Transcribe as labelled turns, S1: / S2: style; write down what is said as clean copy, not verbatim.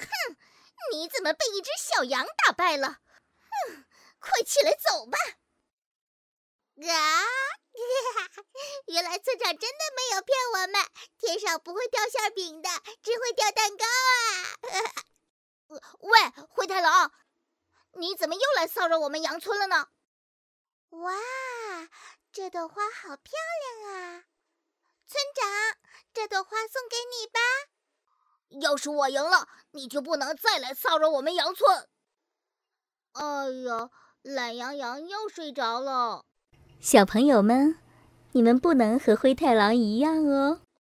S1: 你怎么被一只小羊打败了？快起来走吧！原来村长真的没有骗我们，天上不会掉馅饼的，只会掉蛋糕啊！喂，灰太狼，你怎么又来骚扰我们羊村了呢？哇，这朵花好漂亮啊！村长，这朵花送给你吧。要是我赢了，你就不能再来骚扰我们羊村。哎呀，懒羊羊又睡着了。
S2: 小朋友们，你们不能和灰太狼一样哦。